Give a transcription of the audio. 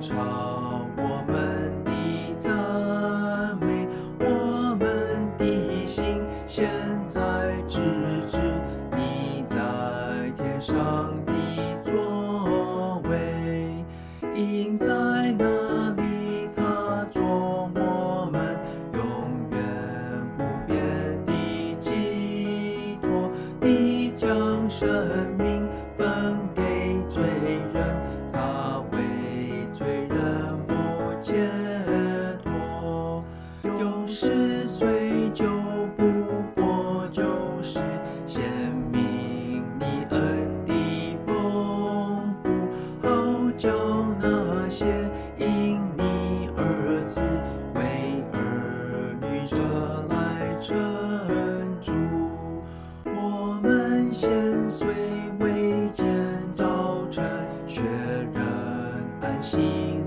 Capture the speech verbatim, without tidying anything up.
唱我们的赞美，我们的心现在直指你在天上的作为，因在那里他做我们永远不变的寄托，你将生命分给罪人，他为罪人谋解脱。有时虽旧，不过就是显明你恩的丰富，好叫那些因你儿子为儿女者来称主。我们先虽未见早晨，却仍安心